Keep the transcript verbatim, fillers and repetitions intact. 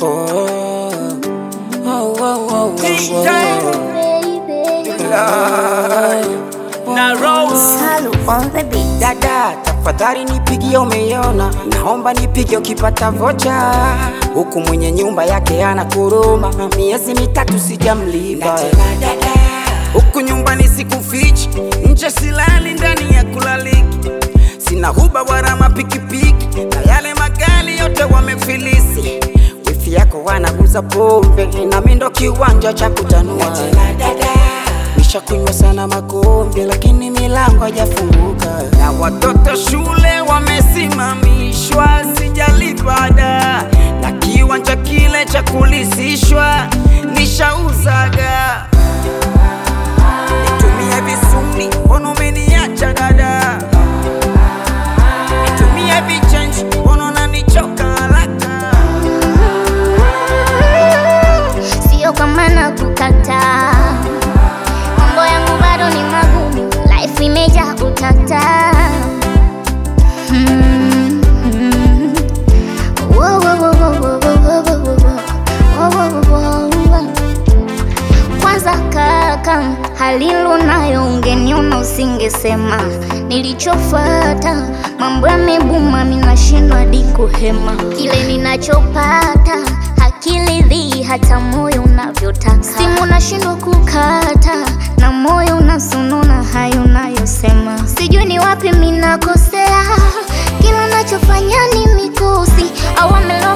Oh, oh, oh, oh, oh, oh. Na Rose Salu on the beat. Dada, tafadhali nipigie, umeiona? Naomba nipigie ukipata vocha. Huku mwenye nyumba yake ana kuruma, miezi mitatu sijamlipa. Huku nyumbani sikufichi, nje silali, ndani ya kulaliki. Sina huba wala mapikipiki, na yale magali yote wamefilisi. Wifi yako wanauza pombe, na mimi ndo kiwanja cha kutanua. Nishakunywa sana makombe, lakini milango haijafunguka. Na watoto shule wamesimamishwa, sijalipa ada. Na kiwanja kile cha kulisishwa nishauzaga. Nitumie visuni, mbona umeniacha dada? Nitumie vichange, mbona unanichoka haraka? Sio kama nakukataa, mambo yangu bado ni magumu, life imejaa utata. Mm, mm. Wo, wo, wo, wo, wo, wo, wo, wo, wo, wo, wo, wo. Kwanza kaka, halilu nayo ungeniona usingesema. Nilichofuata mambo yamebuma, mimi nashindwa hadi kuhema. Kile ninachopata hakilidhi hata moyo unavyotaka. Simu nashindwa kukata na moyo unasonona hayo unayosema. Sijui ni wapi mimi nakosea, kila nachofanya ni mikosi au wamelo